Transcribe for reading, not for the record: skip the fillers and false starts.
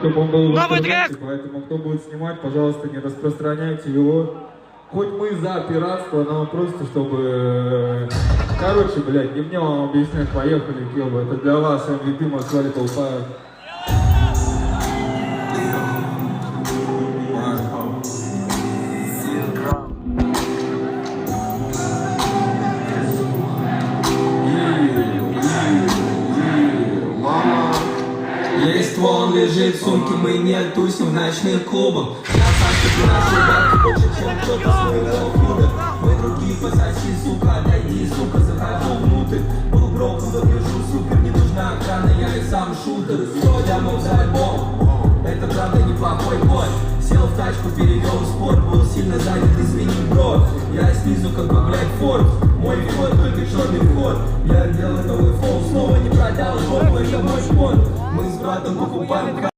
чтобы он был в Новый интернете, трек! поэтому кто будет снимать, пожалуйста, не распространяйте его. Хоть мы за пиратство, но просто чтобы... Короче, блядь, не мне вам объяснять, поехали, Келба, это для вас, MVP Москва толпа. Есть ствол, лежит в сумке, мы не тусим в ночных клубах. Я сам себе наши бабки больше, чем кто-то с моего худа. Мы другие пососи, сука, отойди, сука, захожу внутрь. Был брок, но вижу, супер, не нужна охрана, я и сам шутер. 100 лямов за альбом, это правда неплохой бой. Сел в тачку, перевел в спорт, был сильно занят, извини, бро. Я снизу, как бы, блядь, Форд. Мой вход, только черный вход. Я делаю новый фол, снова не продал жопу, это мой фонд. Мы с братом покупаем